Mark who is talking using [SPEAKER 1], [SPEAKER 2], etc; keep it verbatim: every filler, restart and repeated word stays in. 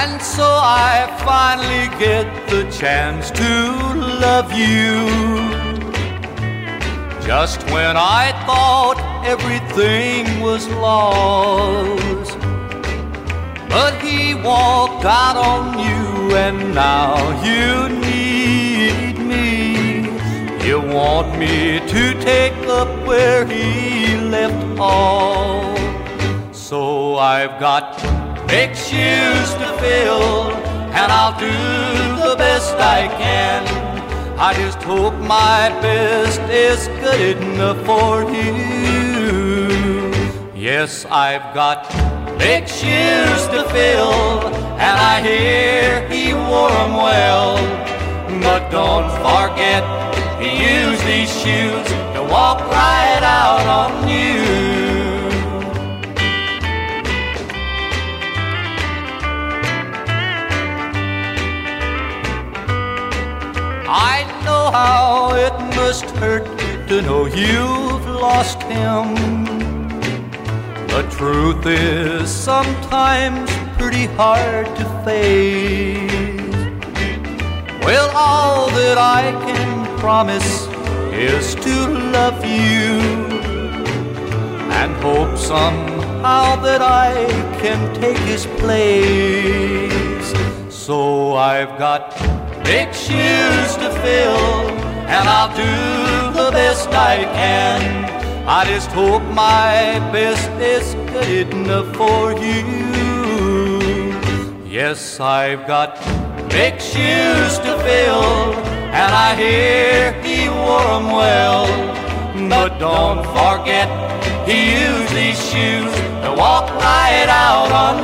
[SPEAKER 1] And so I finally get the chance to love you. Just when I thought everything was lost, but he walked out on you, and now you need me. You want me to take up where he left off. So I've got big shoes to fill, and I'll do the best I can. I just hope my best is good enough for you. Yes, I've got big shoes to fill, and I hear he wore 'em well. But don't forget, he used these shoes to walk right out on you. I know how it must hurt to know you've lost him. The truth is sometimes pretty hard to face. Well, all that I can promise is to love you, and hope somehow that I can take his place. So I've got big shoes to fill, and I'll do the best I can. I just hope my best is good enough for you. Yes, I've got big shoes to fill, and I hear he wore 'em well. But don't forget, he used these shoes to walk right out on